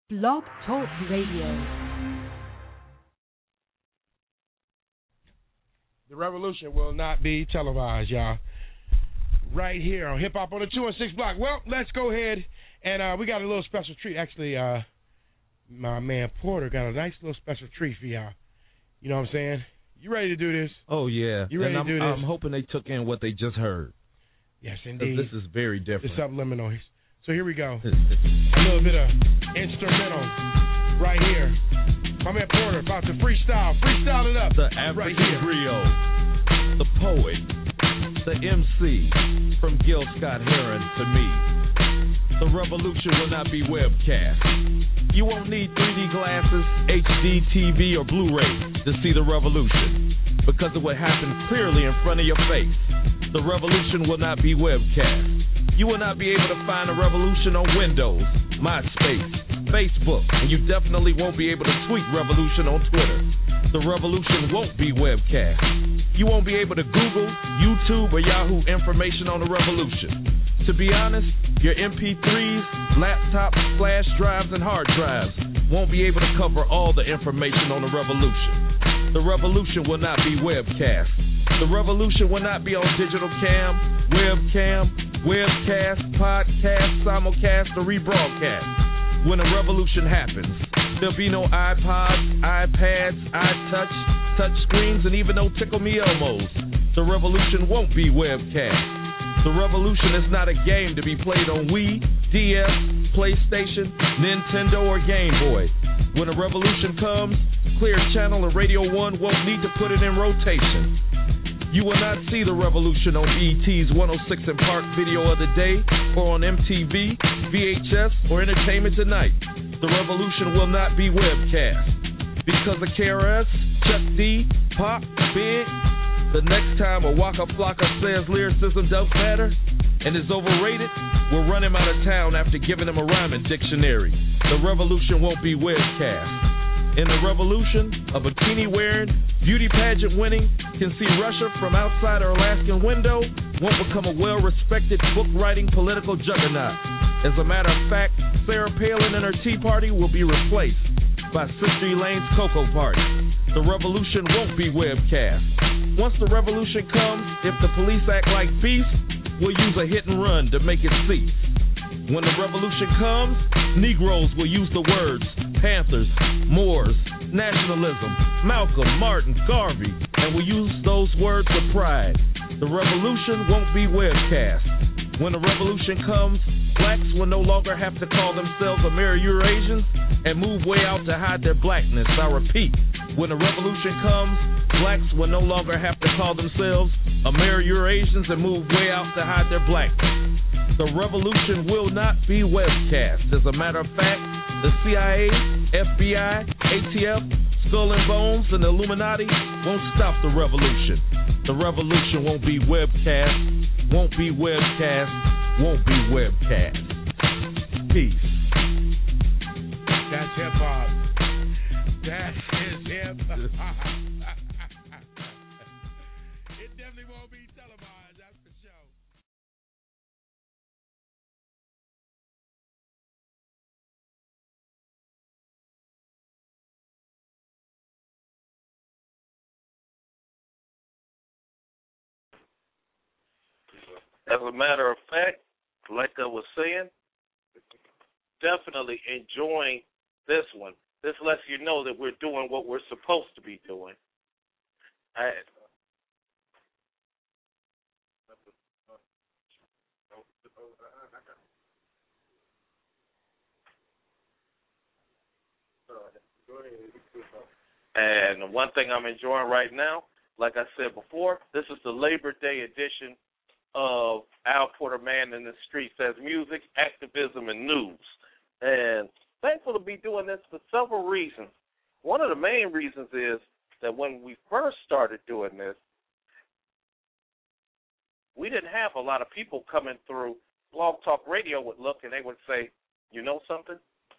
Blog Talk Radio. The revolution will not be televised, y'all. Right here on Hip Hop on the 2 and 6 block. Well, let's go ahead and we got a little special treat. Actually, my man Porter got a nice little special treat for y'all. You know what I'm saying? You ready to do this? Oh, yeah. You ready to do this? I'm hoping they took in what they just heard. Yes, indeed. This is very different. It's subliminal. So here we go. A little bit of instrumental right here. My man Porter about to freestyle. Freestyle it up. The African griot, the poet, the MC, from Gil Scott Heron to me. The revolution will not be webcast. You won't need 3D glasses, HD TV, or Blu-ray to see the revolution, because it will happen clearly in front of your face. The revolution will not be webcast. You will not be able to find a revolution on Windows, MySpace, Facebook, and you definitely won't be able to tweet revolution on Twitter. The revolution won't be webcast. You won't be able to Google, YouTube, or Yahoo information on the revolution. To be honest, your MP3s, laptops, flash drives, and hard drives won't be able to cover all the information on the revolution. The revolution will not be webcast. The revolution will not be on digital cam, webcast, podcast, simulcast, or rebroadcast. When a revolution happens, there'll be no iPods, iPads, iTouch, touch screens, and even no Tickle Me Elmos. The revolution won't be webcast. The revolution is not a game to be played on Wii, DS, PlayStation, Nintendo, or Game Boy. When a revolution comes, Clear Channel and Radio 1 won't need to put it in rotation. You will not see the revolution on ET's 106 and Park Video of the Day, or on MTV, VHS, or Entertainment Tonight. The revolution will not be webcast. Because of KRS, Chuck D, Pop, Big, the next time a Waka Flocka says lyricism don't matter and is overrated, we'll run him out of town after giving him a rhyming dictionary. The revolution won't be webcast. In the revolution, a bikini-wearing, beauty pageant-winning, can see Russia from outside her Alaskan window, won't become a well-respected book-writing political juggernaut. As a matter of fact, Sarah Palin and her Tea Party will be replaced by Sister Elaine's Cocoa Party. The revolution won't be webcast. Once the revolution comes, if the police act like beasts, we'll use a hit and run to make it cease. When the revolution comes, Negroes will use the words Panthers, Moors, nationalism, Malcolm, Martin, Garvey, and will use those words with pride. The revolution won't be webcast. When the revolution comes, blacks will no longer have to call themselves Ameri-Eurasians and move way out to hide their blackness. I repeat, when the revolution comes, blacks will no longer have to call themselves Ameri-Eurasians and move way out to hide their blackness. The revolution will not be webcast. As a matter of fact, the CIA, FBI, ATF, Skull and Bones, and the Illuminati won't stop the revolution. The revolution won't be webcast, won't be webcast, won't be webcast. Peace. That's hip-hop. That is hip-hop. It definitely won't be televised, that's for sure. As a matter of fact, like I was saying, definitely enjoying this one. This lets you know that we're doing what we're supposed to be doing. And one thing I'm enjoying right now, like I said before, this is the Labor Day edition of Al Porter Man in the Streets as music, activism, and news. And thankful to be doing this for several reasons. One of the main reasons is that when we first started doing this, we didn't have a lot of people coming through Blog Talk Radio would look and they would say, you know something?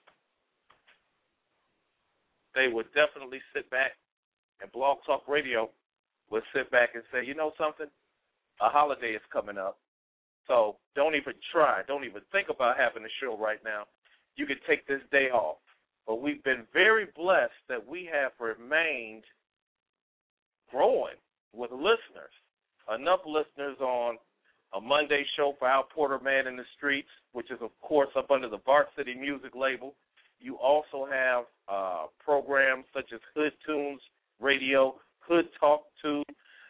They would definitely sit back, and Blog Talk Radio would sit back and say, you know something? A holiday is coming up, so don't even try. Don't even think about having a show right now. You can take this day off. but we've been very blessed that we have remained growing with listeners. Enough listeners on a Monday show for Al Porter Man in the Streets, which is, of course, up under the Varsity Music label. You also have programs such as Hood Tunes Radio, Hood Talk 2.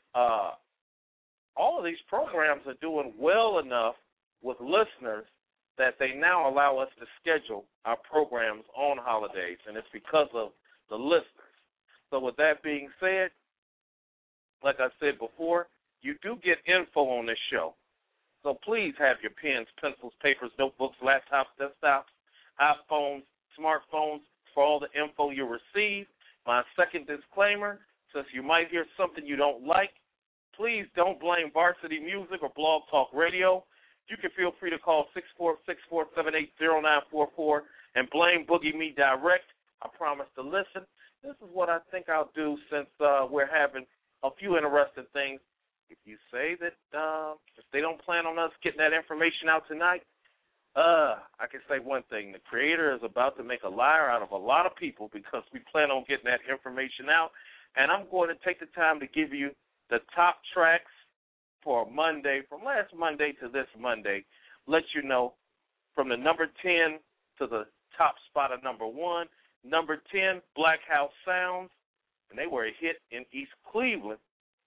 All of these programs are doing well enough with listeners that they now allow us to schedule our programs on holidays, and it's because of the listeners. So with that being said, like I said before, you do get info on this show. So please have your pens, pencils, papers, notebooks, laptops, desktops, iPhones, smartphones for all the info you receive. My second disclaimer, since you might hear something you don't like, please don't blame Varsity Music or Blog Talk Radio. You can feel free to call 646-478-0944 and blame Boogie Me direct. I promise to listen. This is what I think I'll do since we're having a few interesting things. If you say that if they don't plan on us getting that information out tonight, I can say one thing. The Creator is about to make a liar out of a lot of people because we plan on getting that information out. And I'm going to take the time to give you the top tracks for Monday, from last Monday to this Monday, let you know from the number 10 to the top spot of number 1. Number 10, Black House Sounds, and they were a hit in East Cleveland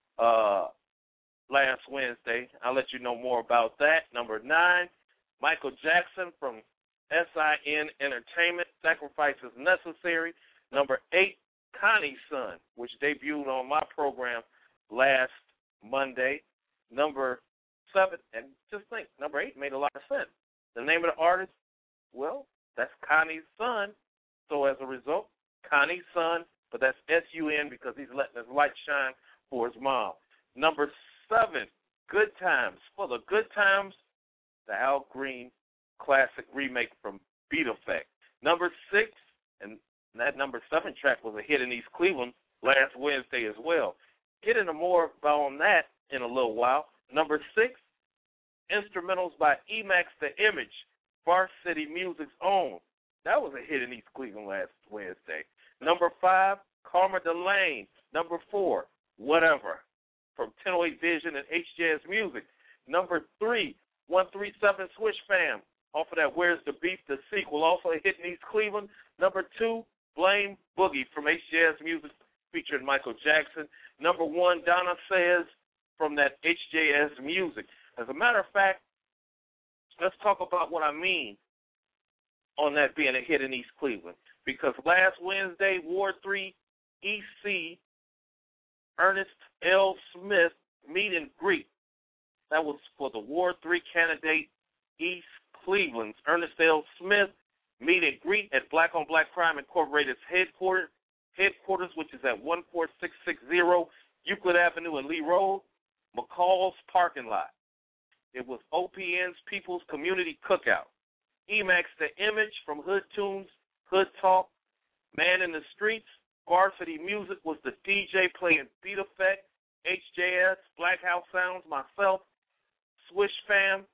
last Wednesday. I'll let you know more about that. Number 9, Michael Jackson from SIN Entertainment, Sacrifice is Necessary. Number 8, Connie's Son, which debuted on my program last Monday. Number 7, and just think, number 8 made a lot of sense. The name of the artist, well, that's Connie's Son. So as a result, Connie's Son, but that's S-U-N because he's letting his light shine for his mom. Number 7, Good Times. For the Good Times, the Al Green classic remake from Beat Effect. Number 6, and that number 7 track was a hit in East Cleveland last Wednesday as well. Get into more on that in a little while. Number 6, instrumentals by Emax the Image, Varsity Music's own. That was a hit in East Cleveland last Wednesday. Number 5, Karma Delane. Number 4, Whatever, from 1008 Vision and HJS Music. Number 3, 137 Swish Fam, off of that Where's the Beef, the sequel, also a hit in East Cleveland. Number 2, Blame Boogie from HJS Music, featuring Michael Jackson. Number 1, Donna Says, from that HJS Music. As a matter of fact, let's talk about what I mean on that being a hit in East Cleveland. Because last Wednesday, Ward 3 EC, Ernest L. Smith meet and greet. That was for the Ward 3 candidate, East Cleveland's Ernest L. Smith meet and greet at Black on Black Crime Incorporated's headquarters, which is at 14660 Euclid Avenue and Lee Road, McCall's parking lot. It was OPN's People's Community Cookout. Emax the Image from Hood Tunes, Hood Talk, Man in the Streets, Varsity Music was the DJ playing Beat Effect, HJS, Black House Sounds, myself, Swish Fam,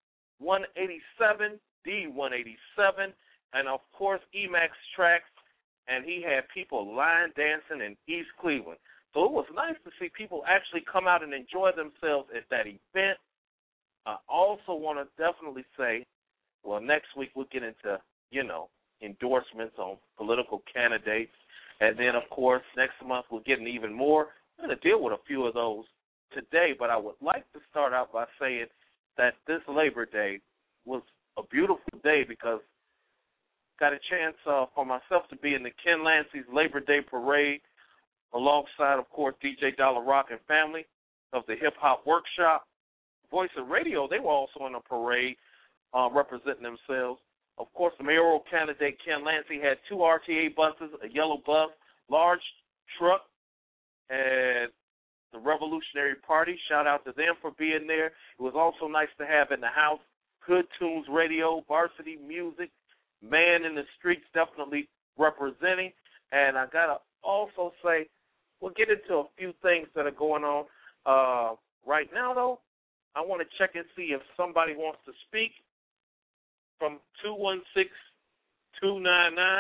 187, D187, and of course Emax tracks, and he had people line dancing in East Cleveland. So it was nice to see people actually come out and enjoy themselves at that event. I also want to definitely say, well, next week we'll get into, endorsements on political candidates. And then, of course, next month we'll get into even more. I'm going to deal with a few of those today, but I would like to start out by saying that this Labor Day was a beautiful day because I got a chance for myself to be in the Ken Lancy's Labor Day Parade alongside, of course, DJ Dollar Rock and family of the Hip Hop Workshop. Voice of Radio, they were also in a parade representing themselves. Of course, the mayoral candidate, Ken Lancy, had 2 RTA buses, a yellow bus, large truck, and the Revolutionary Party. Shout out to them for being there. It was also nice to have in the house Hood Tunes Radio, Varsity Music, Man in the Streets definitely representing. And I got to also say, we'll get into a few things that are going on. Right now, though, I want to check and see if somebody wants to speak from 216-299.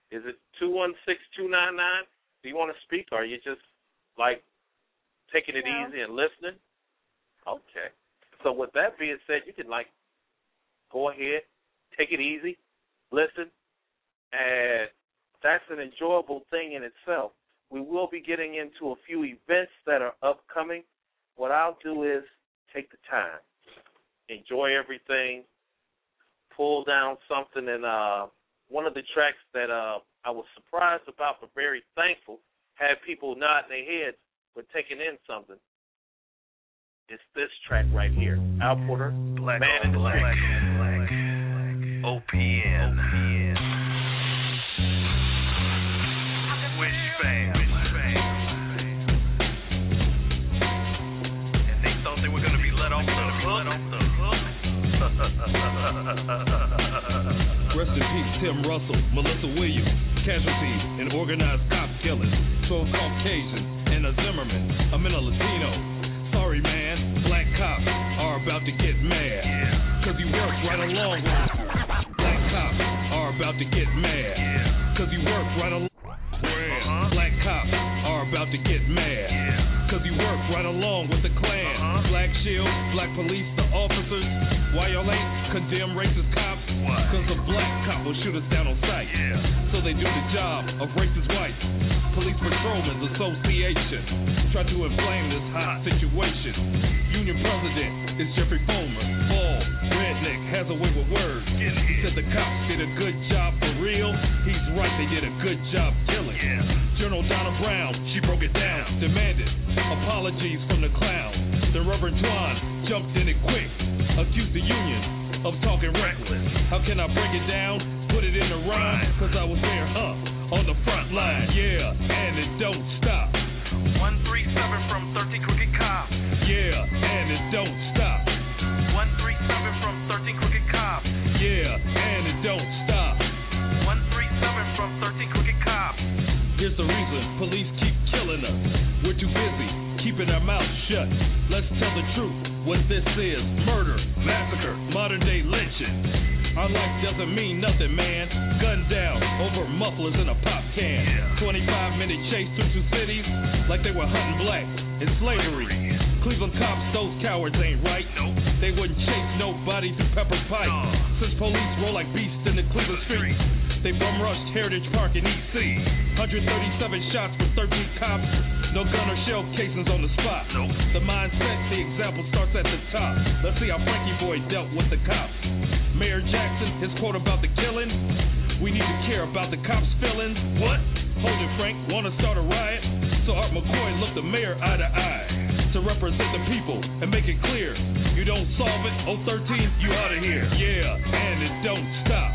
Is it 216-299? Do you want to speak, or are you just, like, taking it easy and listening? Okay. So with that being said, you can, like, go ahead, take it easy, listen, and that's an enjoyable thing in itself. We will be getting into a few events that are upcoming. What I'll do is take the time, enjoy everything, pull down something, and one of the tracks that I was surprised about but very thankful, had people nodding their heads but taking in something. It's this track right here, Al Porter, Black Man in the Black, Street. Black, OPN. Wish fam. And they thought they were going to be let off the hook. Rest in peace, Tim Russell, Melissa Williams, casualties in organized cop killings, 12 Caucasians, and a Zimmerman, a Latino. Sorry, man, black cops are about to get mad, cause you work right along with us. Black cops are about to get mad, cause you work right along. Black cops are about to get mad, cause you work right along with the Klan. Black shield, black police, the officers. Why y'all ain't condemn racist cops? Cause a black cop will shoot us down on sight. So they do the job of racist whites. Police Patrolmen's Association try to inflame this hot situation. Union president is Jeffrey Foreman. Bald, redneck, has a way with words. He said the cops did a good job for real. He's right, they did a good job killing. General Donna Brown, she broke it down, demanded apologies from the clown. The Reverend Twan jumped in it quick, accused the union of talking reckless. How can I break it down? Put it in a rhyme, cause I was there, on the front line, and it don't stop. 137 from 13 Crooked Cops. And it don't stop. 137 from 13 Crooked Cops. And it don't stop. 137 from 13 Crooked Cops. Here's the reason police keep killing us. We're too busy keeping our mouths shut. Let's tell the truth. What this is, murder, massacre, modern day lynching. Our life doesn't mean nothing, man. Gunned down over mufflers in a pop can. 25-minute chase through two cities like they were hunting black in slavery. Cleveland cops, those cowards ain't right. They wouldn't chase nobody through pepper pipe. Since police roll like beasts in the Cleveland streets, they bum rushed Heritage Park in EC. 137 shots with 13 cops. No gun or shell casings on the spot. The mindset, the example starts at the top. Let's see how Frankie Boy dealt with the cops. Mayor Jackson, his quote about the killing. We need to care about the cops' feelings. What? Hold it, Frank. Want to start a riot? So Art McCoy looked the mayor eye to eye to represent the people and make it clear. You don't solve it, 013, you out of here. And it don't stop.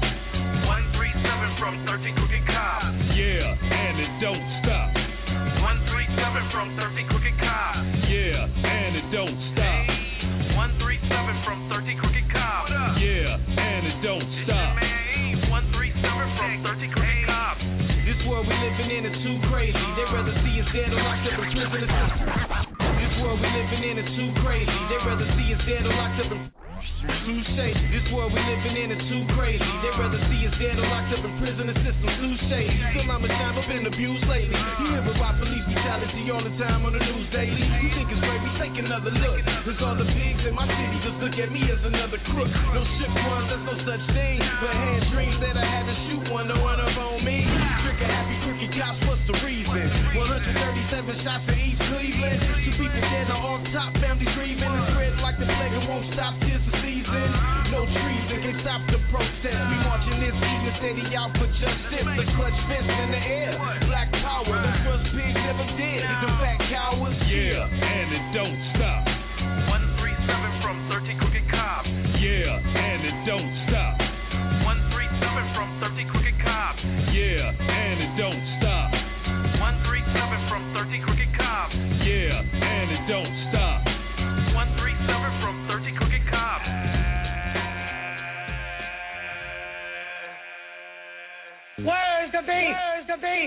137 from 13 Crooked Cops. And it don't stop. 137 from 13 Crooked Cops. And it don't stop. 137 from 13 Crooked Cops. And it don't stop. 137 from 13 Crooked Cops. This world we living in is too crazy. They'd rather see us dead or locked up in prison. This world we living in is too crazy. They'd rather see us dead or locked up in This world we living in is too crazy. They'd rather see us dead or locked up in prison. The system's too shady. Still I'm a time, I've been abused lately. You hear about police brutality all the time on the news daily. You think it's great, we take another look. There's all the pigs in my city just look at me as another crook. No ship runs, there's no such thing. But had dreams that I had to shoot one to run up on me. Trigger happy crooked cops, what's the reason? 137 shots in East Cleveland. 2 people dead on off top, families grieving. It's spread like the plague, it won't stop this season. No treason can stop the protest. We marching this evening, steady out for justice. The clutch fist in the air. Black power, the first pig never did. The fat cowards. And it don't stop. 137 from 13 Crooked Cops. And it don't stop. 137 from 13 Crooked Cops. And it don't stop. 137 from 13 Crooked Cops. And it don't stop. 137 from 13 Crooked Cops. Where's the beat? Where's the beat?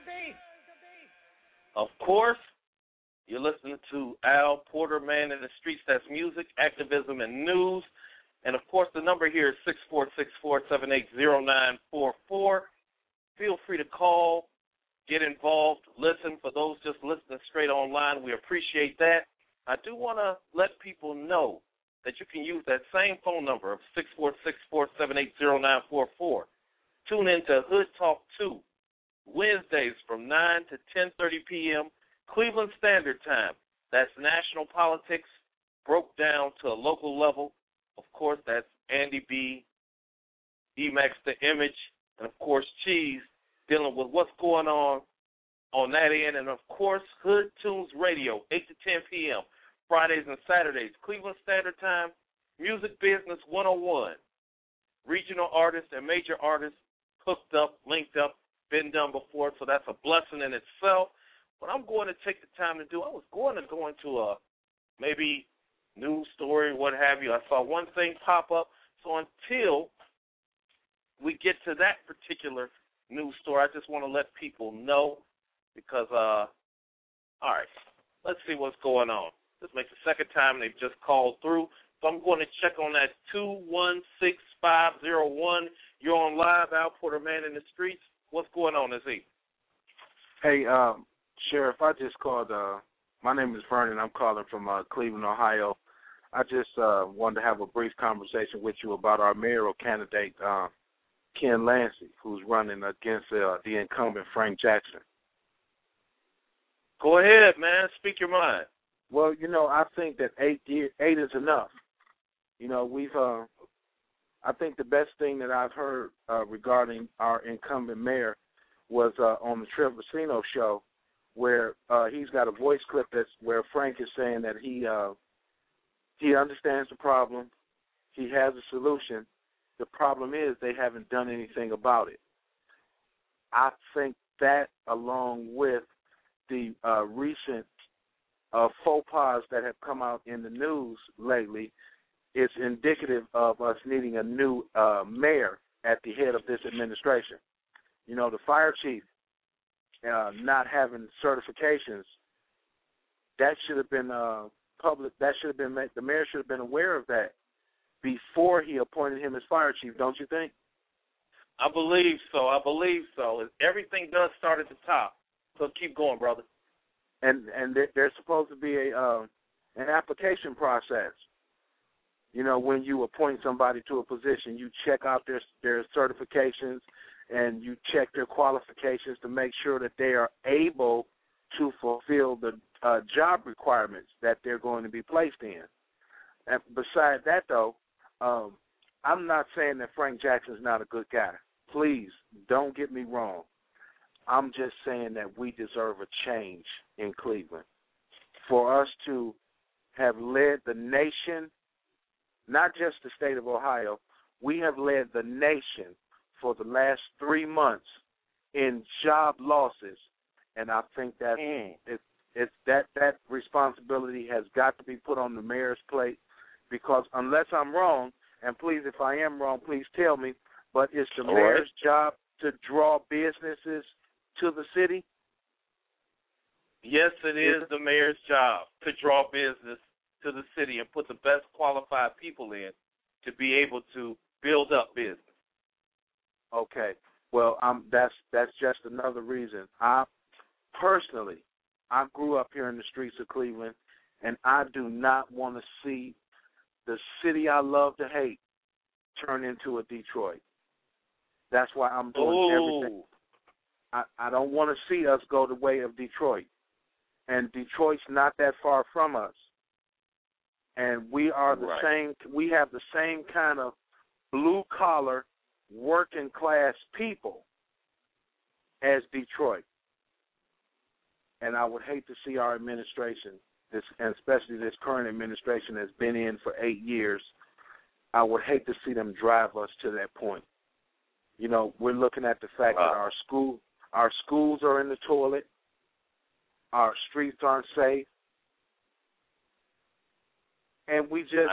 Of course, you're listening to Al Porter, Man in the Streets. That's music, activism, and news. And, of course, the number here is 6464-780944. feel free to call, get involved, listen. For those just listening straight online, we appreciate that. I do want to let people know that you can use that same phone number of 646-478-0944. Tune in to Hood Talk 2, Wednesdays from 9 to 10:30 p.m. Cleveland Standard Time. That's national politics broke down to a local level. Of course, that's Andy B., Emax the Image, and, of course, Cheese, dealing with what's going on that end. And, of course, Hood Tunes Radio, 8 to 10 p.m., Fridays and Saturdays, Cleveland Standard Time, Music Business 101. Regional artists and major artists hooked up, linked up, been done before, so that's a blessing in itself. What I'm going to take the time to do, I was going to go into a maybe news story, what have you. I saw one thing pop up, so until we get to that particular news story, I just want to let people know because, all right, let's see what's going on. This makes the second time they've just called through. So I'm going to check on that 216501. You're on live, Al Porter, Man in the Streets. What's going on, Izzy? Hey, Sheriff, I just called. My name is Vernon. I'm calling from Cleveland, Ohio. I just wanted to have a brief conversation with you about our mayoral candidate, Ken Lancy, who's running against the incumbent Frank Jackson. Go ahead, man. Speak your mind. Well, I think that 8 is enough. I think the best thing that I've heard regarding our incumbent mayor was on the Trevor Vicino show, where he's got a voice clip where Frank is saying that he understands the problem, he has a solution. The problem is they haven't done anything about it. I think that, along with the recent faux pas that have come out in the news lately, is indicative of us needing a new mayor at the head of this administration. The fire chief not having certifications, that should have been public. That should have been the mayor should have been aware of that before he appointed him as fire chief. Don't you think? I believe so. Everything does start at the top. So keep going, brother. And there's supposed to be an application process. When you appoint somebody to a position, you check out their certifications and you check their qualifications to make sure that they are able to fulfill the job requirements that they're going to be placed in. And besides that, though, I'm not saying that Frank Jackson's not a good guy. Please, don't get me wrong. I'm just saying that we deserve a change in Cleveland. For us to have led the nation, not just the state of Ohio, we have led the nation for the last 3 months in job losses, and I think that that responsibility has got to be put on the mayor's plate, because unless I'm wrong, and please, if I am wrong, please tell me, but it's the mayor's job to draw businesses to the city? Yes, it is the mayor's job to draw business to the city and put the best qualified people in to be able to build up business. Okay. Well, that's just another reason. I grew up here in the streets of Cleveland, and I do not want to see the city I love to hate turn into a Detroit. That's why I'm doing everything. I don't want to see us go the way of Detroit. And Detroit's not that far from us. And we are the same. We have the same kind of blue-collar, working-class people as Detroit. And I would hate to see our administration, and especially this current administration that's been in for 8 years, I would hate to see them drive us to that point. We're looking at the fact that our schools are in the toilet, our streets aren't safe, and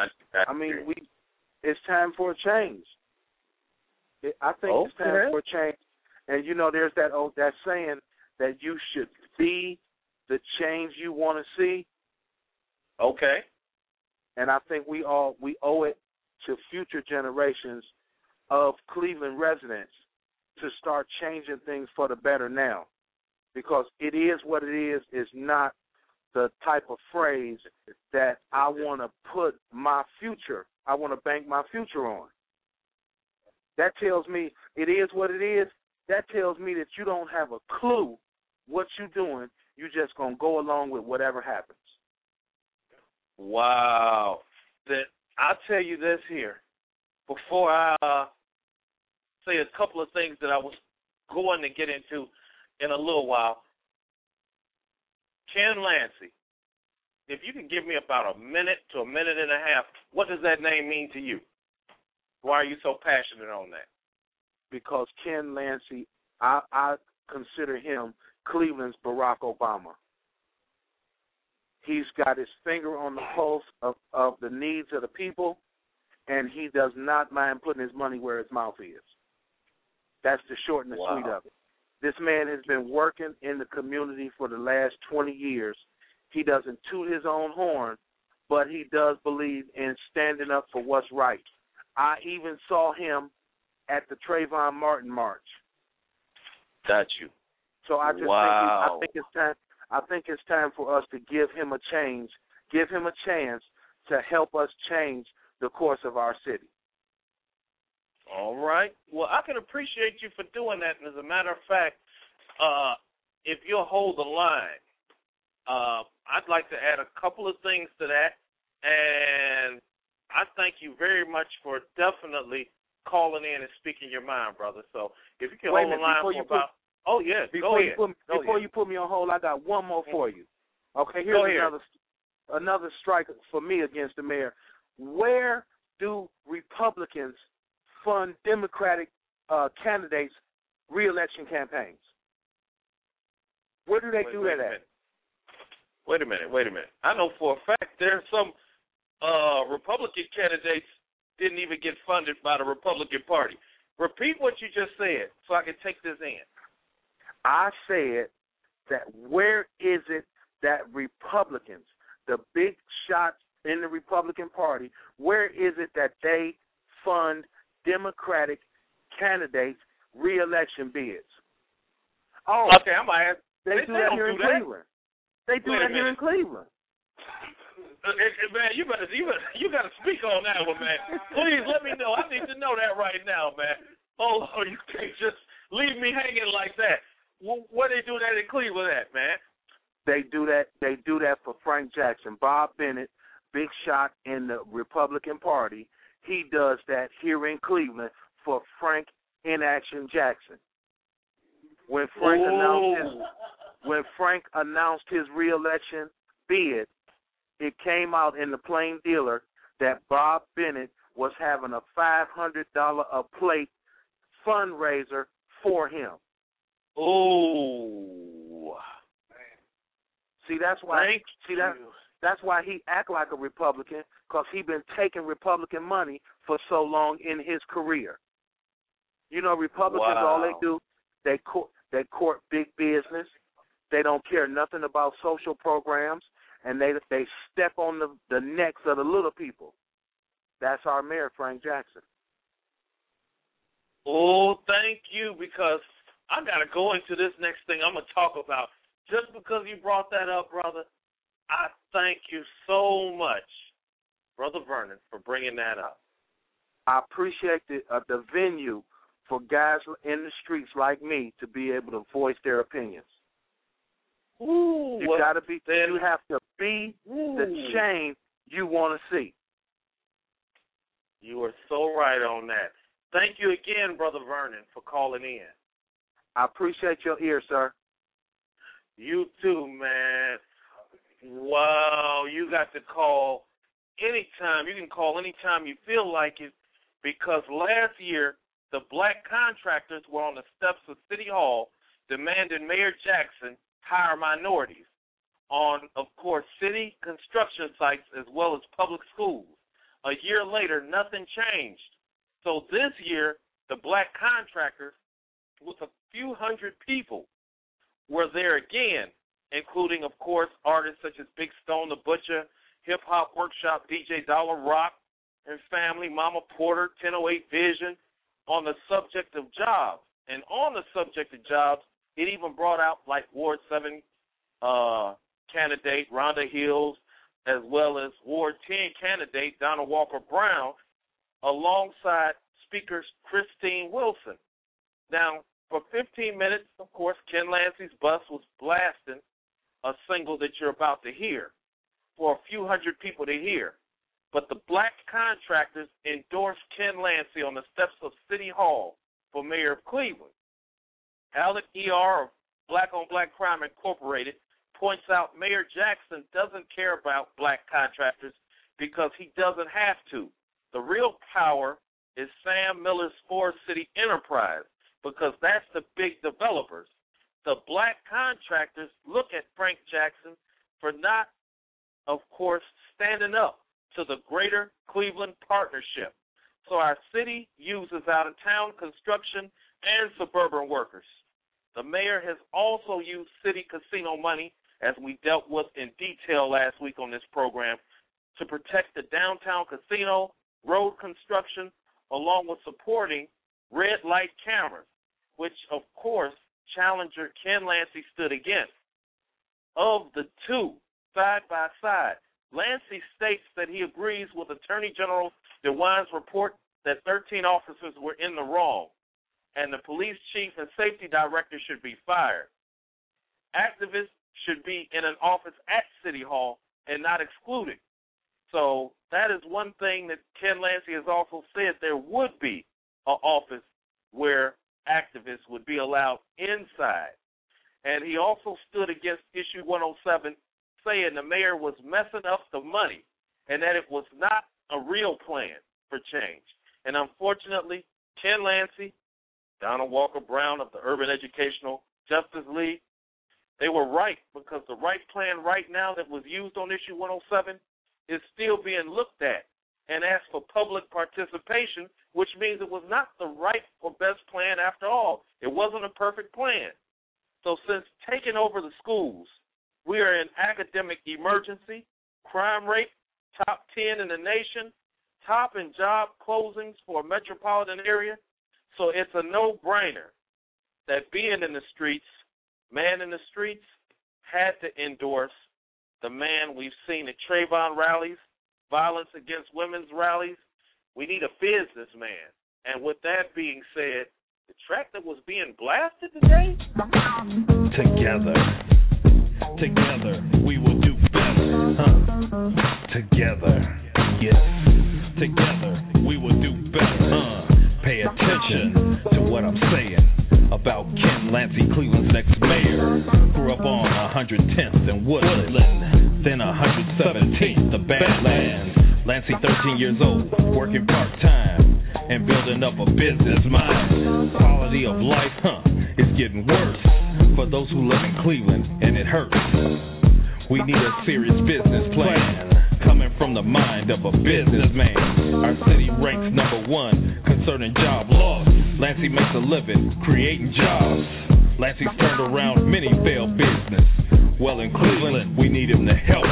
it's time for a change. I think it's time for a change. And there's that saying that you should be the change you want to see. Okay. And I think we owe it to future generations of Cleveland residents to start changing things for the better now, because it is what it is. It's not the type of phrase that I want to put my future, I want to bank my future on. That tells me it is what it is. That tells me that you don't have a clue what you're doing. You're just going to go along with whatever happens. Wow. I'll tell you this here. Before I say a couple of things that I was going to get into in a little while, Ken Lancey, if you can give me about a minute to a minute and a half, what does that name mean to you? Why are you so passionate on that? Because Ken Lancey, I consider him Cleveland's Barack Obama. He's got his finger on the pulse of the needs of the people, and he does not mind putting his money where his mouth is. That's the short and the sweet of it. This man has been working in the community for the last 20 years. He doesn't toot his own horn, but he does believe in standing up for what's right. I even saw him at the Trayvon Martin March. Got you. So I just think it's time for us to give him a chance to help us change the course of our city. All right. Well, I can appreciate you for doing that. And as a matter of fact, if you'll hold the line, I'd like to add a couple of things to that. And I thank you very much for definitely calling in and speaking your mind, brother. So if you can hold the line for about... Before you put me on hold, I got one more for you. Okay, here's another strike for me against the mayor. Where do Republicans fund Democratic candidates' re-election campaigns? Where do they do that at? Wait a minute. I know for a fact there's some Republican candidates didn't even get funded by the Republican Party. Repeat what you just said so I can take this in. I said that where is it that Republicans, the big shots in the Republican Party, where is it that they fund Democratic candidates' re-election bids? Oh, okay, I'm going to ask. They do that here in Cleveland. They do that here in Cleveland. Man, you got to speak on that one, man. Please let me know. I need to know that right now, man. Oh, you can't just leave me hanging like that. Where they do that in Cleveland at, man? They do that for Frank Jackson. Bob Bennett, big shot in the Republican Party, he does that here in Cleveland for Frank in Action Jackson. When Frank announced his re-election bid, it came out in the Plain Dealer that Bob Bennett was having a $500 a plate fundraiser for him. Oh. See, that's why. That's why he act like a Republican, because he been taking Republican money for so long in his career. You know, Republicans, all they do, they court big business. They don't care nothing about social programs, and they step on the necks of the little people. That's our mayor, Frank Jackson. Oh, thank you, because I got to go into this next thing I'm going to talk about. Just because you brought that up, brother, I thank you so much, Brother Vernon, for bringing that up. I appreciate the venue for guys in the streets like me to be able to voice their opinions. Ooh, you have to be the change you want to see. You are so right on that. Thank you again, Brother Vernon, for calling in. I appreciate your ear, sir. You too, man. Wow, you got to call anytime. You can call anytime you feel like it, because last year the black contractors were on the steps of City Hall demanding Mayor Jackson hire minorities on, of course, city construction sites as well as public schools. A year later, nothing changed. So this year, the black contractors, with a few hundred people, were there again, including, of course, artists such as Big Stone the Butcher, Hip Hop Workshop, DJ Dollar Rock and Family, Mama Porter, 1008 Vision, on the subject of jobs And on the subject of jobs, it even brought out like Ward 7 candidate Rhonda Hills, as well as Ward 10 candidate Donald Walker Brown, alongside Speaker Christine Wilson. Now, for 15 minutes, of course, Ken Lancey's bus was blasting a single that you're about to hear for a few hundred people to hear. But the black contractors endorsed Ken Lancey on the steps of City Hall for mayor of Cleveland. Alec E.R. of Black on Black Crime Incorporated points out Mayor Jackson doesn't care about black contractors because he doesn't have to. The real power is Sam Miller's Forest City Enterprise, because that's the big developers. The black contractors look at Frank Jackson for not, of course, standing up to the greater Cleveland partnership. So our city uses out-of-town construction and suburban workers. The mayor has also used city casino money, as we dealt with in detail last week on this program, to protect the downtown casino, road construction, along with supporting red light cameras, which, of course, challenger Ken Lancey stood against. Of the two, side by side, Lancey states that he agrees with Attorney General DeWine's report that 13 officers were in the wrong, and the police chief and safety director should be fired. Activists should be in an office at City Hall and not excluded. So that is one thing that Ken Lancey has also said, there would be an office where activists would be allowed inside. And he also stood against Issue 107, saying the mayor was messing up the money and that it was not a real plan for change. And unfortunately, Ken Lancey, Donald Walker Brown of the Urban Educational Justice League, they were right, because the right plan right now that was used on Issue 107 is still being looked at and asked for public participation, which means it was not the right or best plan after all. It wasn't a perfect plan. So since taking over the schools, we are in academic emergency, crime rate, top 10 in the nation, top in job closings for a metropolitan area. So it's a no-brainer that being in the streets, man in the streets, had to endorse the man we've seen at Trayvon rallies, violence against women's rallies. We need a businessman. And with that being said, the track that was being blasted today? Together, we will do better. Together, yes. Together, we will do better. Pay attention to what I'm saying about Ken Lancey, Cleveland's next mayor. Grew up on 110th and Woodland, then 117th, the Badlands. Lancey, 13 years old, working part-time and building up a business mind. Quality of life, is getting worse for those who live in Cleveland, and it hurts. We need a serious business plan coming from the mind of a businessman. Our city ranks #1 concerning job loss. Lancey makes a living creating jobs. Lancey's turned around many failed business. Well, in Cleveland, we need him to help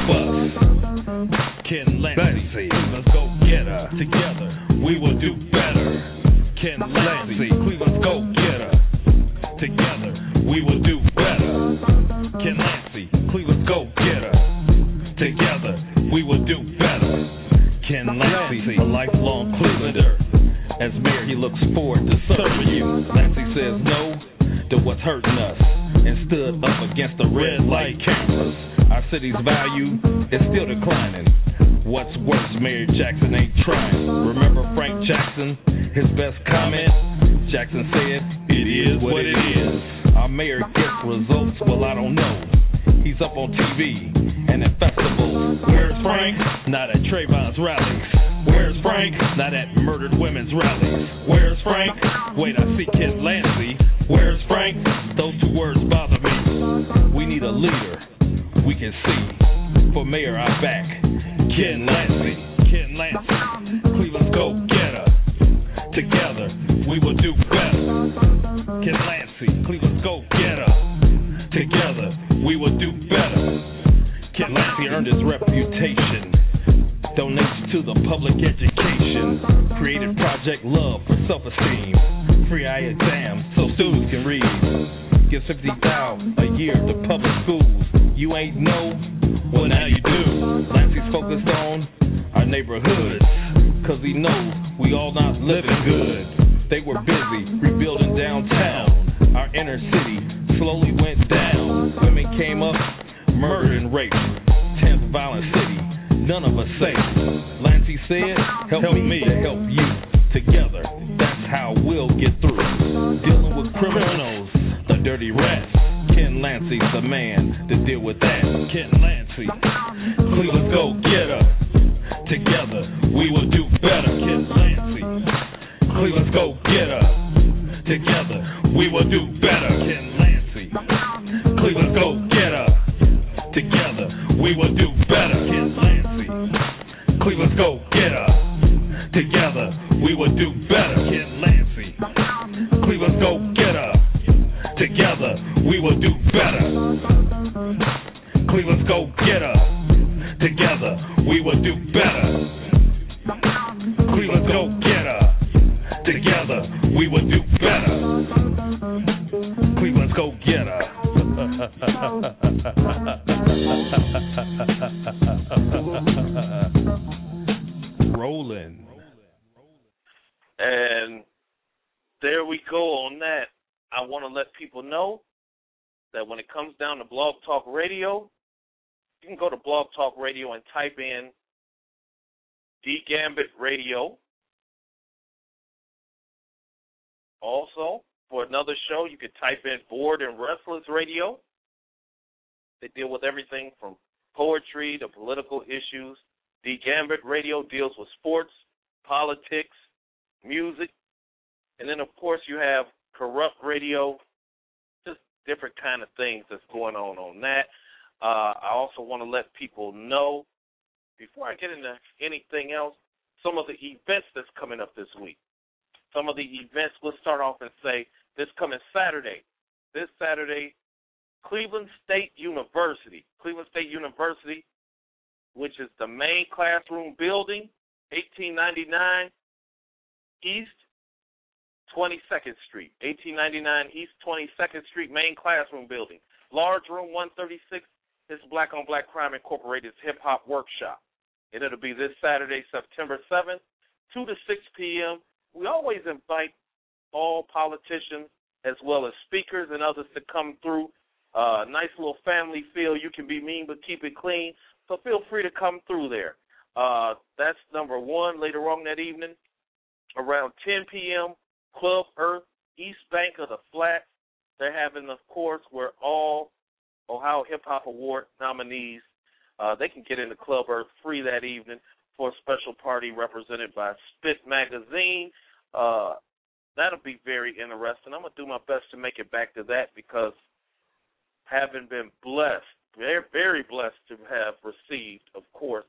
us. Ken Lancey, Cleveland's go-getter. Together, we will do better. Ken Lancey, Cleveland's go-getter. Together, we will do better. Ken Lancey, Cleveland's go-getter. Together, we will do better. Ken Lancey, a lifelong Clevelander. As mayor, he looks forward to serving you. Lancey says no to what's hurting us and stood up against the red light cameras. Our city's value is still declining. What's worse, Mayor Jackson ain't trying. Remember Frank Jackson, his best comment? Jackson said, it is what it is. Our mayor gets results, well, I don't know. He's up on TV and at festivals. Where's Frank? Not at Trayvon's rallies. Where's Frank? Not at murdered women's rallies. Where's Frank? Wait, I see Ken Lancey. Where's Frank? Those two words bother me. We need a leader we can see. For mayor, I'm back. Ken Lancey. Ken Lancey. Cleveland's go-getter. Together, we will do better. Ken Lancey. Cleveland's go-getter. Together, we will do better. Ken Lancey earned his reputation. Donations to the public education. Created Project Love for self-esteem. Free eye exams so students can read. Give $50,000 a year to public schools. You ain't know? Well, now you do. Lancey's focused on our neighborhoods, cause he knows we all not living good. They were busy rebuilding downtown. Our inner city slowly went down. Women came up, murder and rape. 10th violent city, none of us safe. Lancey said, help me to help you. Together, that's how we'll get through. Dealing with criminals, the dirty rats. Ken Lancey's the man to deal with that. Ken Lancey, Cleveland go get her. Together, we will do better. Ken Lancey, Cleveland go get her. Together, we will do better. Ken Lancey, Cleveland go get her. Together, we will do better. Ken Lancey, Cleveland go get her. Together, we will do better. Ken Lancey, Cleveland go get her. Together, we will do better. Cleveland go get her. Together, we will do better. Cleveland go get her. Together, we will do better. Cleveland go get her. Rolling. And there we go on that. I want to let people know that when it comes down to Blog Talk Radio, you can go to Blog Talk Radio and type in D Gambit Radio. Also, for another show, you could type in Board and Restless Radio. They deal with everything from poetry to political issues. D Gambit Radio deals with sports, politics, music, and then, of course, you have Corrupt Radio, just different kind of things that's going on that. I also want to let people know, before I get into anything else, some of the events that's coming up this week. Some of the events, we'll start off and say, this coming Saturday. This Saturday, Cleveland State University, which is the main classroom building, 1899 East 22nd Street, 1899 East 22nd Street, main classroom building. Large room 136, it's Black on Black Crime Incorporated's hip-hop workshop. And it'll be this Saturday, September 7th, 2 to 6 p.m. We always invite all politicians as well as speakers and others to come through. Nice little family feel. You can be mean but keep it clean. So feel free to come through there. That's number one. Later on that evening, around 10 p.m., Club Earth, East Bank of the Flats. They're having, of course, where all Ohio Hip Hop Award nominees, they can get into Club Earth free that evening for a special party represented by Spit Magazine. That'll be very interesting. I'm going to do my best to make it back to that because having been blessed, very, very blessed to have received, of course,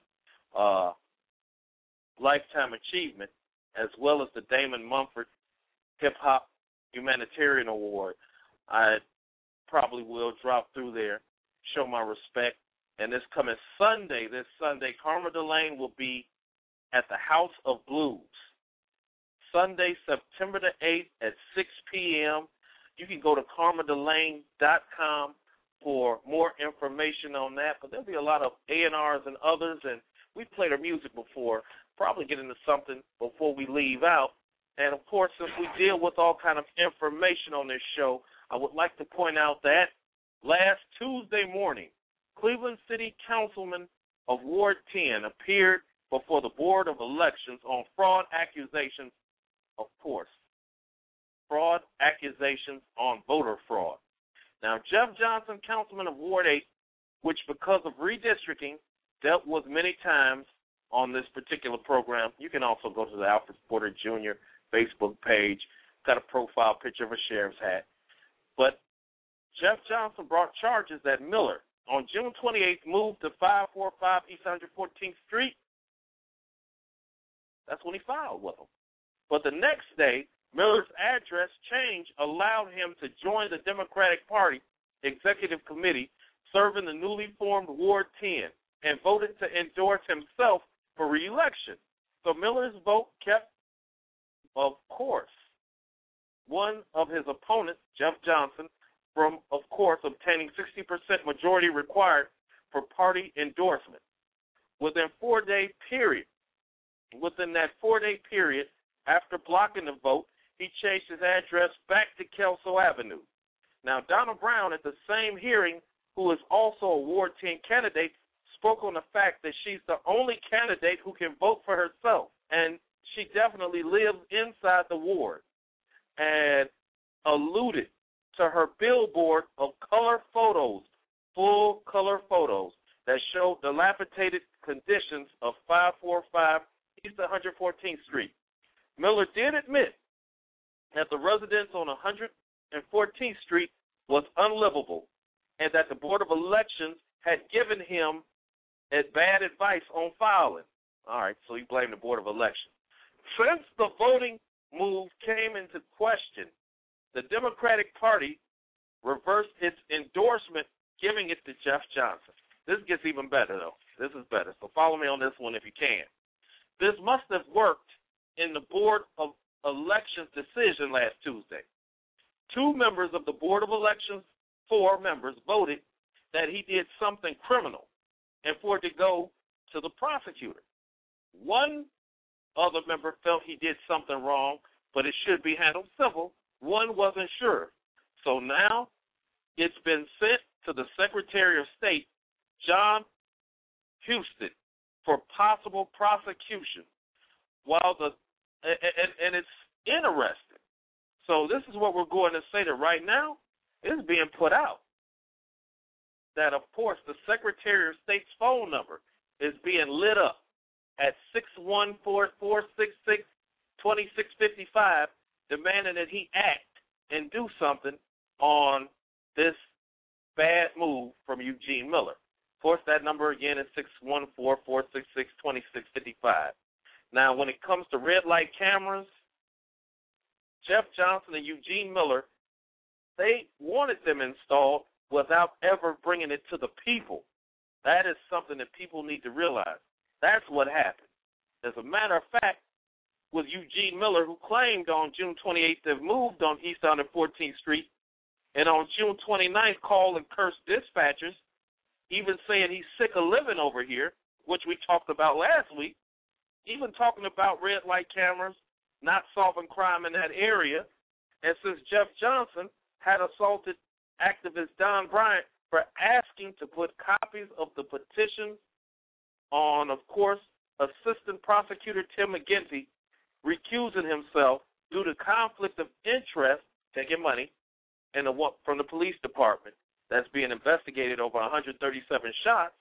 Lifetime Achievement, as well as the Damon Mumford Hip Hop Humanitarian Award. I probably will drop through there, show my respect. And this coming Sunday, Karma Delane will be at the House of Blues. Sunday, September the 8th at 6 p.m. You can go to karmadelane.com for more information on that. But there'll be a lot of A&Rs and others, and we've played our music before. Probably get into something before we leave out. And, of course, since we deal with all kind of information on this show, I would like to point out that last Tuesday morning, Cleveland City Councilman of Ward 10 appeared before the Board of Elections on fraud accusations, of course, fraud accusations on voter fraud. Now, Jeff Johnson, Councilman of Ward 8, which because of redistricting dealt with many times on this particular program. You can also go to the Alfred Porter Jr. Facebook page. Got a profile picture of a sheriff's hat. But Jeff Johnson brought charges that Miller, on June 28th, moved to 545 East 114th Street. That's when he filed with him. But the next day, Miller's address change allowed him to join the Democratic Party Executive Committee, serving the newly formed Ward 10, and voted to endorse himself for re-election. So Miller's vote kept, of course, one of his opponents, Jeff Johnson, from, of course, obtaining 60% majority required for party endorsement. Within that 4-day period, after blocking the vote, he changed his address back to Kelso Avenue. Now, Donna Brown, at the same hearing, who is also a Ward 10 candidate, spoke on the fact that she's the only candidate who can vote for herself, and she definitely lives inside the ward, and alluded to her billboard of color photos, full color photos, that showed dilapidated conditions of 545 East 114th Street. Miller did admit that the residence on 114th Street was unlivable and that the Board of Elections had given him bad advice on filing. All right, so he blamed the Board of Elections. Since the voting move came into question, the Democratic Party reversed its endorsement, giving it to Jeff Johnson. This gets even better, though. This is better, so follow me on this one if you can. This must have worked in the Board of Elections decision last Tuesday. 2 members of the Board of Elections, 4 members, voted that he did something criminal and for it to go to the prosecutor. 1 other member felt he did something wrong, but it should be handled civil. 1 wasn't sure. So now it's been sent to the Secretary of State, John Houston, for possible prosecution. And it's interesting. So this is what we're going to say that right now is being put out. That, of course, the Secretary of State's phone number is being lit up at 614-466-2655, demanding that he act and do something on this bad move from Eugene Miller. Of course, that number again is 614-466-2655. Now, when it comes to red light cameras, Jeff Johnson and Eugene Miller, they wanted them installed without ever bringing it to the people. That is something that people need to realize. That's what happened. As a matter of fact, with Eugene Miller, who claimed on June 28th to have moved on East 114th Street, and on June 29th called and cursed dispatchers, even saying he's sick of living over here, which we talked about last week, even talking about red light cameras, not solving crime in that area. And since Jeff Johnson had assaulted activist Don Bryant for asking to put copies of the petition on, of course, Assistant Prosecutor Tim McGinty recusing himself due to conflict of interest, taking money, from the police department that's being investigated over 137 shots,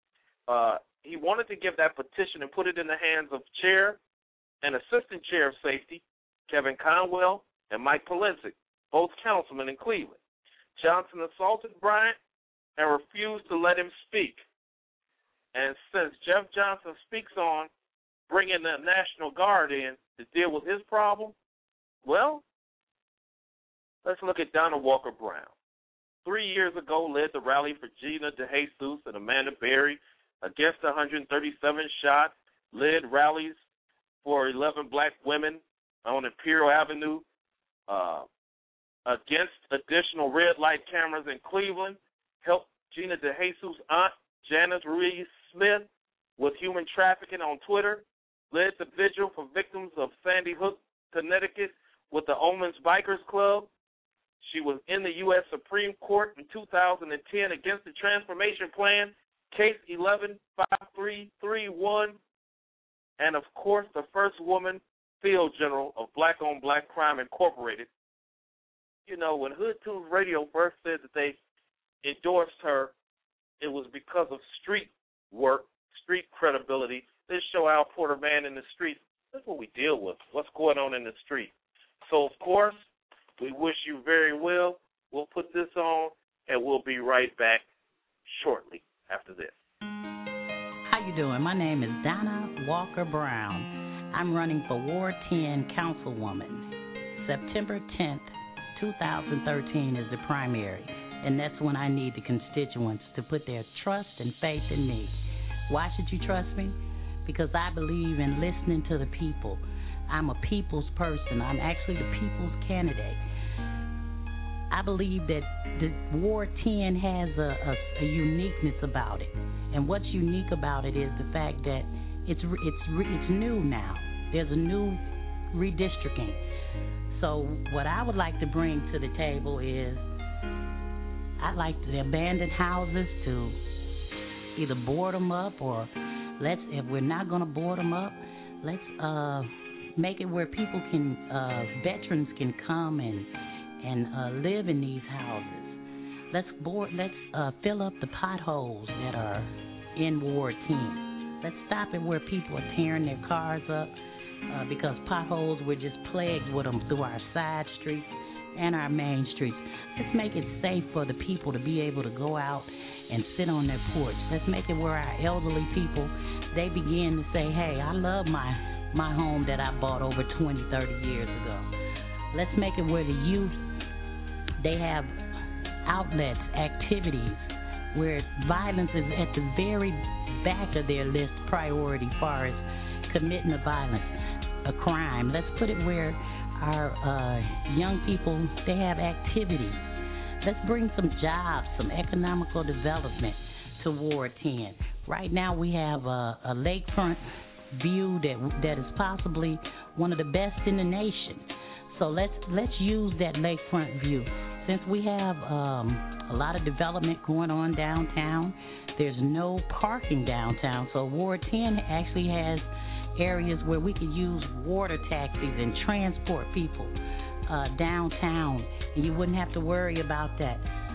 he wanted to give that petition and put it in the hands of Chair and Assistant Chair of Safety, Kevin Conwell and Mike Polensek, both councilmen in Cleveland. Johnson assaulted Bryant and refused to let him speak. And since Jeff Johnson speaks on bringing the National Guard in to deal with his problem, well, let's look at Donna Walker Brown. 3 years ago, led the rally for Gina DeJesus and Amanda Berry against 137 shots, led rallies for 11 black women on Imperial Avenue, against additional red light cameras in Cleveland, helped Gina DeJesus' aunt, Janice Ruiz Smith, with human trafficking on Twitter, led the vigil for victims of Sandy Hook, Connecticut, with the Omens Bikers Club. She was in the U.S. Supreme Court in 2010 against the Transformation Plan, Case 11-5331, and, of course, the first woman field general of Black on Black Crime Incorporated. You know, when Hood Tunes Radio first said that they endorsed her, it was because of street work, street credibility. This show, Al Porter, Man in the Streets, that's what we deal with, what's going on in the street. So, of course, we wish you very well. We'll put this on, and we'll be right back shortly after this. How you doing? My name is Donna Walker Brown. I'm running for Ward 10 Councilwoman. September 10th, 2013 is the primary, and that's when I need the constituents to put their trust and faith in me. Why should you trust me? Because I believe in listening to the people. I'm a people's person. I'm actually the people's candidate. I believe that the Ward 10 has a uniqueness about it. And what's unique about it is the fact that it's new now. There's a new redistricting. So what I would like to bring to the table is I'd like the abandoned houses to either board them up, or if we're not going to board them up, let's make it where people can, veterans can come and live in these houses. Let's fill up the potholes that are in Ward 10. Let's stop it where people are tearing their cars up because potholes, we're just plagued with them through our side streets and our main streets. Let's make it safe for the people to be able to go out and sit on their porch. Let's make it where our elderly people, they begin to say, hey, I love my home that I bought over 20, 30 years ago. Let's make it where the youth, they have outlets, activities, where violence is at the very back of their list priority as far as committing a violence, a crime. Let's put it where our young people, they have activities. Let's bring some jobs, some economical development to Ward 10. Right now we have a lakefront view that is possibly one of the best in the nation. So let's use that lakefront view. Since we have a lot of development going on downtown, there's no parking downtown. So Ward 10 actually has areas where we could use water taxis and transport people downtown, and you wouldn't have to worry about that.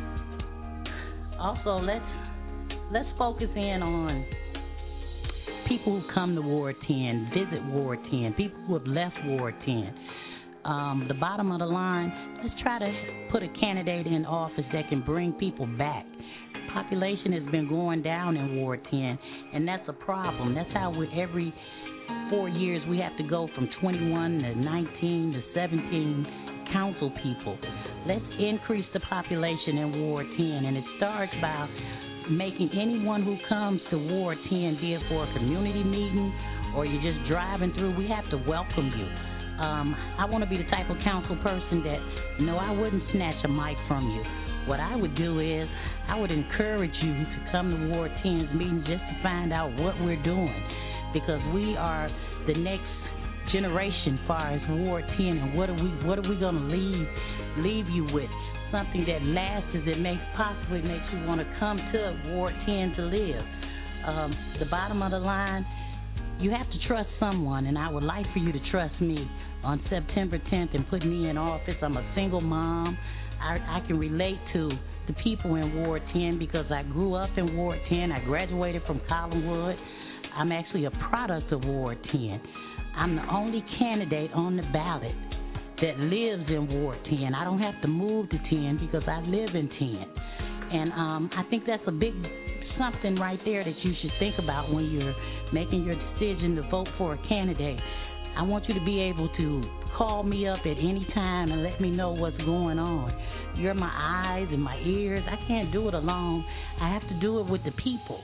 Also, let's focus in on people who come to Ward 10, visit Ward 10, people who have left Ward 10. The bottom of the line, let's try to put a candidate in office that can bring people back. Population has been going down in Ward 10, and that's a problem. That's how every 4 years we have to go from 21 to 19 to 17 council people. Let's increase the population in Ward 10, and it starts by making anyone who comes to Ward 10, be it for a community meeting or you're just driving through, we have to welcome you. I want to be the type of council person that, no, I wouldn't snatch a mic from you. What I would do is I would encourage you to come to Ward 10's meeting just to find out what we're doing, because we are the next generation as far as Ward 10, and what are we going to leave you with? Something that lasts, that possibly makes you want to come to Ward 10 to live. The bottom of the line, you have to trust someone, and I would like for you to trust me on September 10th and put me in office. I'm a single mom. I can relate to the people in Ward 10 because I grew up in Ward 10. I graduated from Collinwood. I'm actually a product of Ward 10. I'm the only candidate on the ballot that lives in Ward 10. I don't have to move to 10 because I live in 10. And I think that's a big something right there that you should think about when you're making your decision to vote for a candidate. I want you to be able to call me up at any time and let me know what's going on. You're my eyes and my ears. I can't do it alone. I have to do it with the people.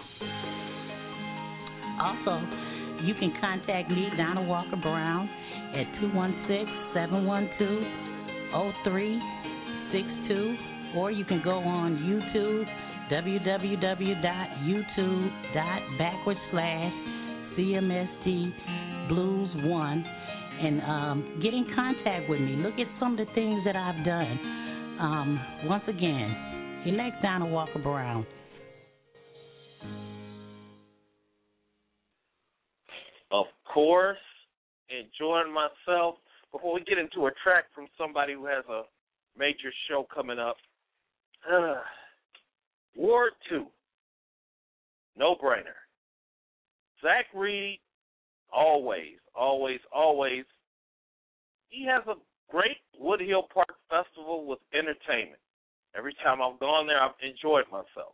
Also, you can contact me, Donna Walker Brown, at 216-712-0362, or you can go on YouTube, www.youtube.com/CMSD-Blues1, and get in contact with me. Look at some of the things that I've done. Once again, elect Donna Walker Brown. Of course, enjoying myself. Before we get into a track from somebody who has a major show coming up, Ward 2, no-brainer. Zach Reed, always, he has a great Woodhill Park Festival with entertainment. Every time I've gone there, I've enjoyed myself.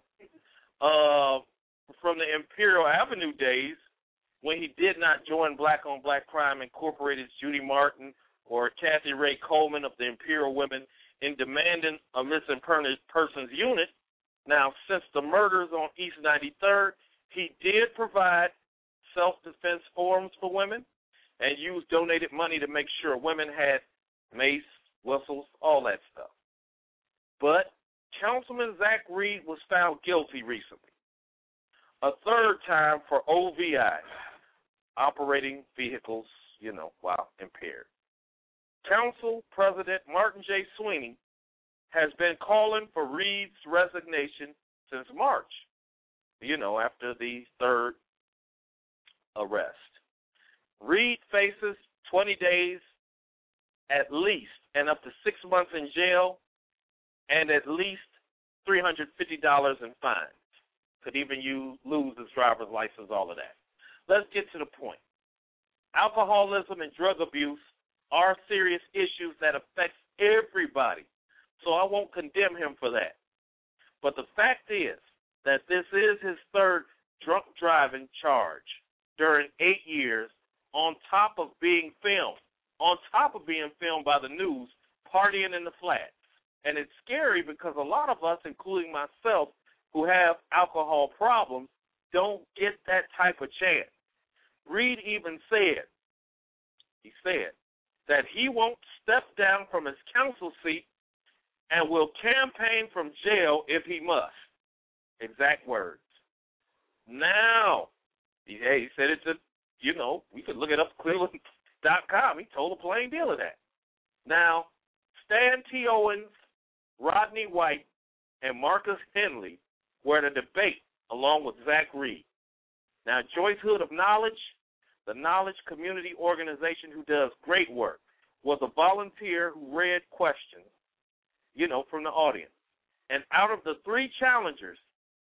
From the Imperial Avenue days, when he did not join Black on Black Crime Incorporated's Judy Martin or Kathy Ray Coleman of the Imperial Women in demanding a missing persons unit. Now, since the murders on East 93rd, he did provide self-defense forums for women. and used donated money to make sure women had mace, whistles, all that stuff. But Councilman Zach Reed was found guilty recently, a third time for OVI, operating vehicles, while impaired. Council President Martin J. Sweeney has been calling for Reed's resignation since March, after the third arrest. Reed faces 20 days at least and up to 6 months in jail and at least $350 in fines. Could even lose his driver's license, all of that. Let's get to the point. Alcoholism and drug abuse are serious issues that affect everybody, so I won't condemn him for that. But the fact is that this is his third drunk driving charge during 8 years, on top of being filmed by the news, partying in the flats. And it's scary because a lot of us, including myself, who have alcohol problems, don't get that type of chance. Reed even said, that he won't step down from his council seat and will campaign from jail if he must. Exact words. Now, he said it's we could look it up, Cleveland.com. He told a plain deal of that. Now, Stan T. Owens, Rodney White, and Marcus Henley were in a debate along with Zach Reed. Now, Joyce Hood of Knowledge, the Knowledge Community Organization who does great work, was a volunteer who read questions, from the audience. And out of the three challengers,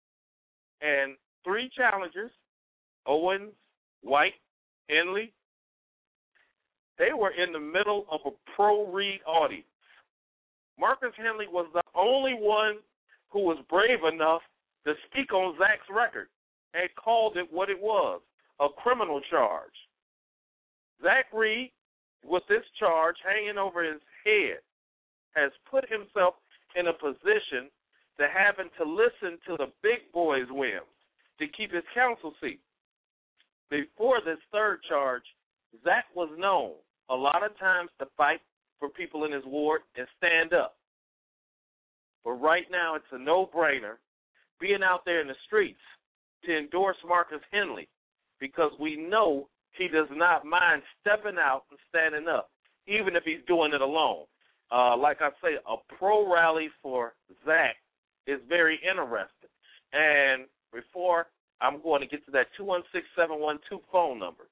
Owens, White, Henley, they were in the middle of a pro-Reed audience. Marcus Henley was the only one who was brave enough to speak on Zach's record and called it what it was, a criminal charge. Zach Reed, with this charge hanging over his head, has put himself in a position to having to listen to the big boys' whims to keep his council seat. Before this third charge, Zach was known a lot of times to fight for people in his ward and stand up. But right now it's a no-brainer being out there in the streets to endorse Marcus Henley because we know he does not mind stepping out and standing up, even if he's doing it alone. Like I say, a pro rally for Zach is very interesting. And before I'm going to get to that 216-712 phone number,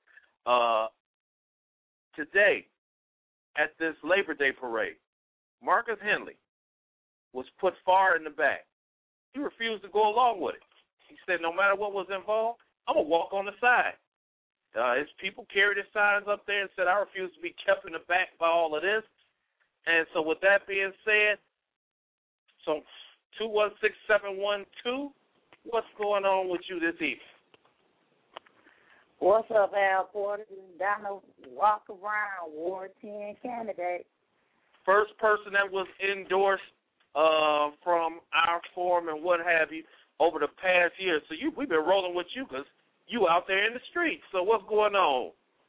today at this Labor Day parade, Marcus Henley was put far in the back. He refused to go along with it. He said, no matter what was involved, I'm going to walk on the side. His people carried his signs up there and said, I refuse to be kept in the back by all of this. And so with that being said, so 216-712, what's going on with you this evening? What's up, Al Porter? This is Donald Walker Brown, Ward 10 candidate. First person that was endorsed from our forum and what have you over the past year. So we've been rolling with you because you out there in the streets. So what's going on?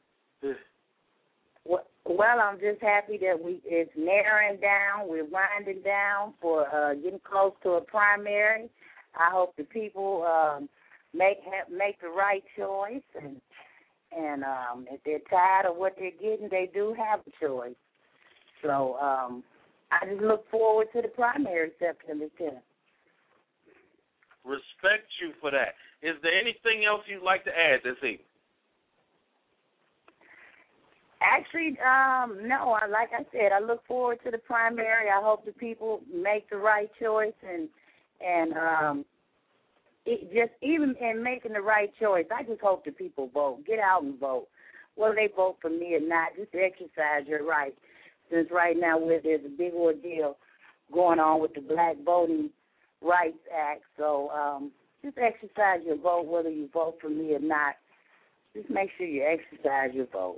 Well, I'm just happy that it's narrowing down. We're winding down for getting close to a primary. I hope the people make the right choice, and if they're tired of what they're getting, they do have a choice. So I just look forward to the primary September 10th. Respect you for that. Is there anything else you'd like to add this evening? Actually, no. Like I said, I look forward to the primary. I hope the people make the right choice, and just even in making the right choice, I just hope the people vote. Get out and vote. Whether they vote for me or not, just exercise your right. Since right now there's a big ordeal going on with the Black Voting Rights Act, so just exercise your vote, whether you vote for me or not. Just make sure you exercise your vote.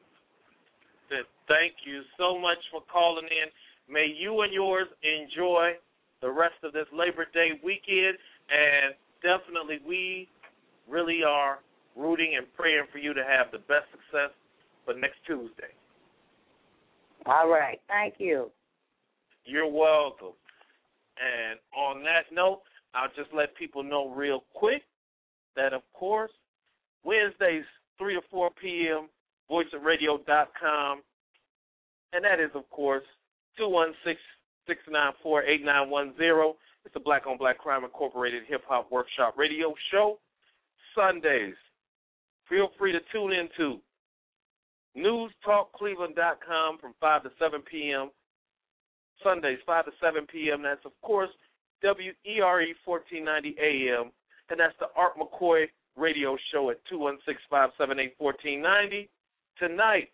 Thank you so much for calling in. May you and yours enjoy the rest of this Labor Day weekend, and definitely we really are rooting and praying for you to have the best success for next Thank you. You're welcome. And on that note, I'll just let people know real quick that, of course, Wednesdays, 3 to 4 p.m., voiceofradio.com. And that is, of course, 216-694-8910. It's the Black on Black Crime Incorporated Hip-Hop Workshop Radio Show. Sundays, feel free to tune into newstalkcleveland.com from 5 to 7 p.m. Sundays, 5 to 7 p.m. That's, of course, WERE 1490 AM. And that's the Art McCoy Radio Show at 216-578-1490. Tonight,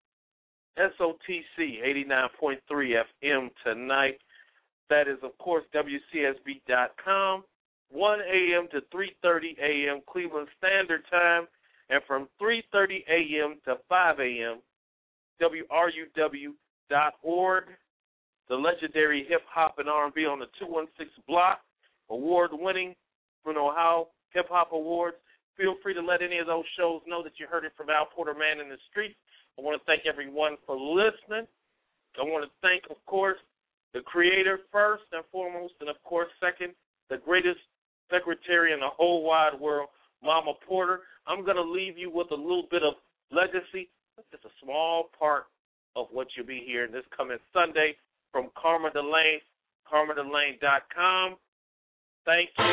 SOTC 89.3 FM tonight. That is, of course, WCSB.com, 1 a.m. to 3:30 a.m. Cleveland Standard Time, and from 3:30 a.m. to 5 a.m., WRUW.org, the legendary hip-hop and R&B on the 216 block, award-winning from Ohio Hip-Hop Awards. Feel free to let any of those shows know that you heard it from Al Porter Man in the Streets. I want to thank everyone for listening. I want to thank, of course, the creator first and foremost, and, of course, second, the greatest secretary in the whole wide world, Mama Porter. I'm going to leave you with a little bit of legacy. That's just a small part of what you'll be hearing this coming Sunday from Karma Delane, karmadelane.com. Thank you.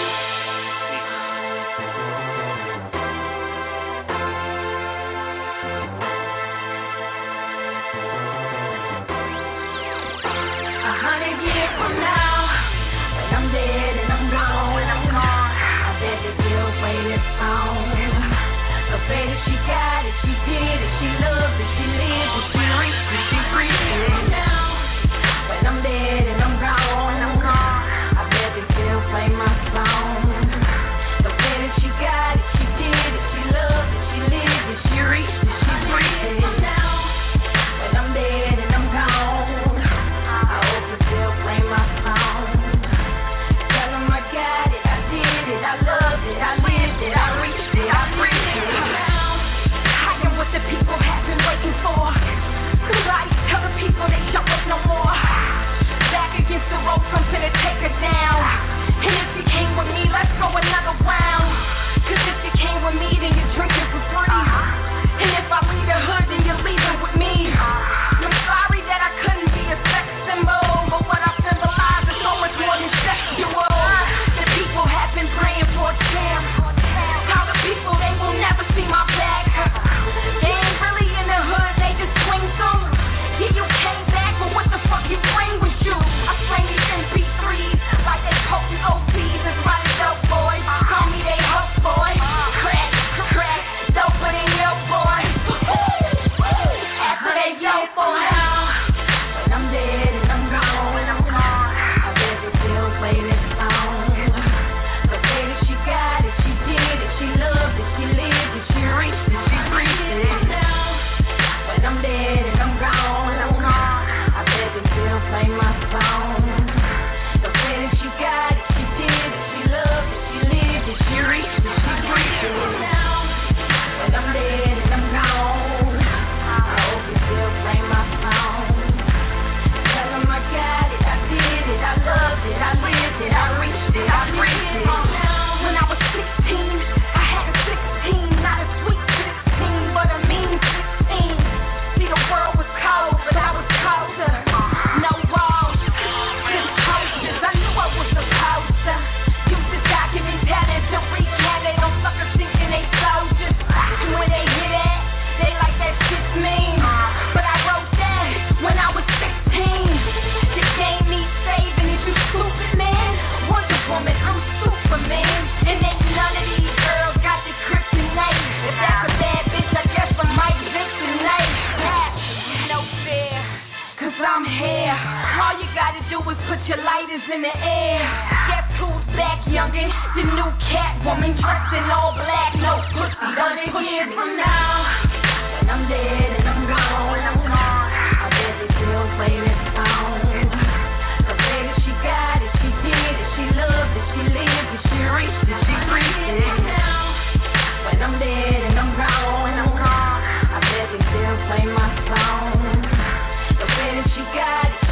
Play my song. The way that she got it.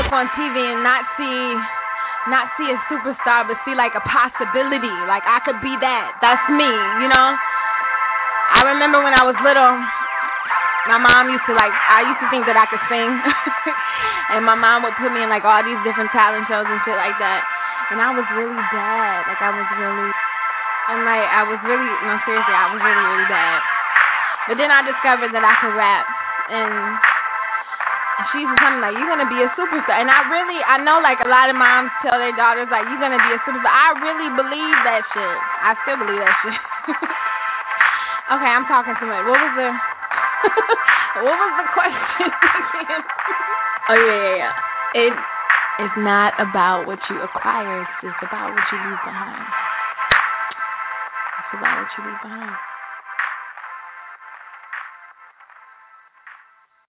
on TV and not see a superstar, but see like a possibility. Like I could be that. That's me, you know. I remember when I was little, my mom used to I used to think that I could sing, and my mom would put me in like all these different talent shows and shit like that. And I was really bad. Like I was really, no, seriously, I was really, really bad. But then I discovered that I could rap, and she used to tell me, like, you're going to be a superstar. And I know, like, a lot of moms tell their daughters, like, you're going to be a superstar. I really believe that shit. I still believe that shit. Okay, I'm talking too much. What was the question? Oh, yeah. It is not about what you acquire. It's just about what you leave behind. It's about what you leave behind.